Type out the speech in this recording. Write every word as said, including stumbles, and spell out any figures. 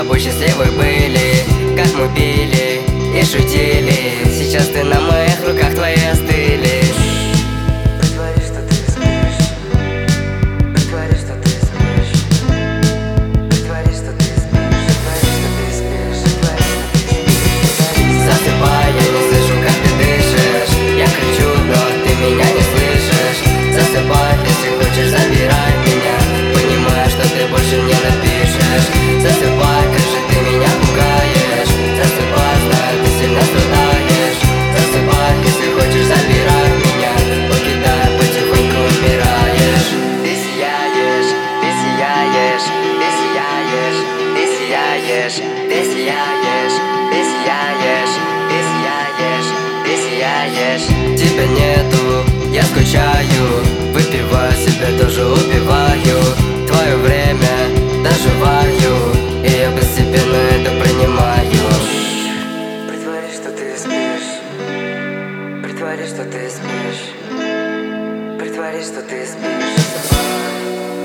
тобой счастливы были, как мы пили и шутили. Сейчас ты на моих руках, твои остыли. Притворись, что ты спишь. Притворись, что ты спишь. Притворись, что ты спишь. Притворись, что ты спишь. Притворись, что ты спишь. Засыпай, я не слышу, как ты дышишь. Я кричу, но ты меня не слышишь. Засыпай, если хочешь, забирай меня, понимая, что ты больше не напишешь. Засыпай, как же ты меня пугаешь. Засыпай, знаю, ты сильно страдаешь. Засыпай, если хочешь, забирай меня, покидая, потихоньку умираешь. Ты сияешь, ты сияешь, ты сияешь, ты сияешь, ты сияешь, ты сияешь, ты сияешь, ты сияешь. Тебя нету, я скучаю, выпиваю себя, тоже убиваю. Твое время доживаю, и я постепенно это принимаю. Притворись, что ты спишь. Притворись, что ты спишь. Притворись, что ты спишь. Засыпай.